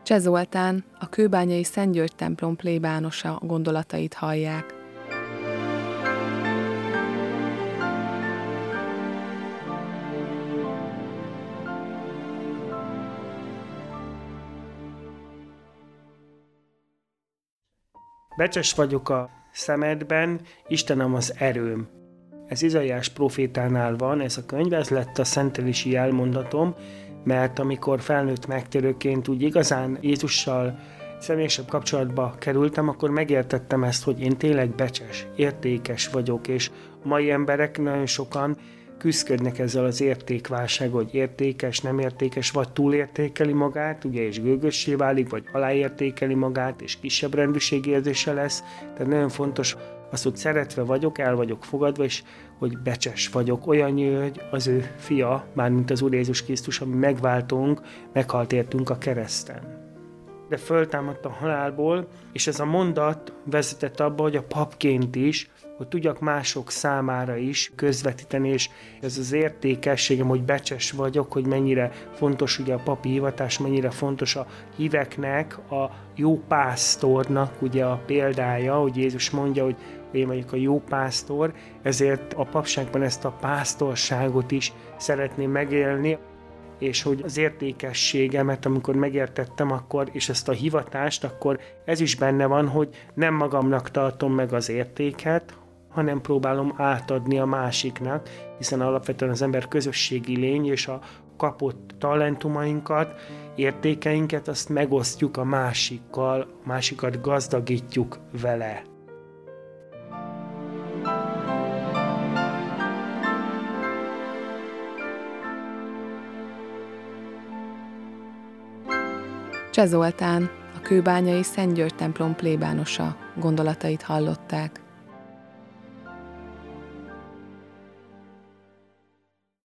Cseh Zoltán, a kőbányai Szent György templom plébánosa gondolatait hallják. Becses vagyok a szemedben, Istenem az erőm. Ez Izaiás profétánál van, ez a könyv, ez lett a szentelési elmondatom, mert amikor felnőtt megtérőként úgy igazán Jézussal személyesebb kapcsolatba kerültem, akkor megértettem ezt, hogy én tényleg becses, értékes vagyok, és a mai emberek nagyon sokan küzdködnek ezzel az értékválsággal, hogy értékes, nem értékes, vagy túlértékeli magát, ugye, és gőgössé válik, vagy aláértékeli magát, és kisebb rendűségérzése lesz. Tehát nagyon fontos az, hogy szeretve vagyok, el vagyok fogadva, és hogy becses vagyok. Olyannyira, hogy az ő fia, mármint az Úr Jézus Krisztus, ami megváltunk, meghalt értünk a kereszten. De föltámadt a halálból, és ez a mondat vezetett abba, hogy a papként is, hogy tudjak mások számára is közvetíteni, és ez az értékességem, hogy becses vagyok, hogy mennyire fontos ugye a papi hivatás, mennyire fontos a híveknek, a jó pásztornak ugye a példája, hogy Jézus mondja, hogy én vagyok a jó pásztor, ezért a papságban ezt a pásztorságot is szeretném megélni, és hogy az értékességemet, amikor megértettem akkor, és ezt a hivatást, akkor ez is benne van, hogy nem magamnak tartom meg az értéket, hanem próbálom átadni a másiknak, hiszen alapvetően az ember közösségi lény, és a kapott talentumainkat, értékeinket, azt megosztjuk a másikkal, a másikat gazdagítjuk vele. Cseh Zoltán, a kőbányai Szent György templom plébánosa gondolatait hallották.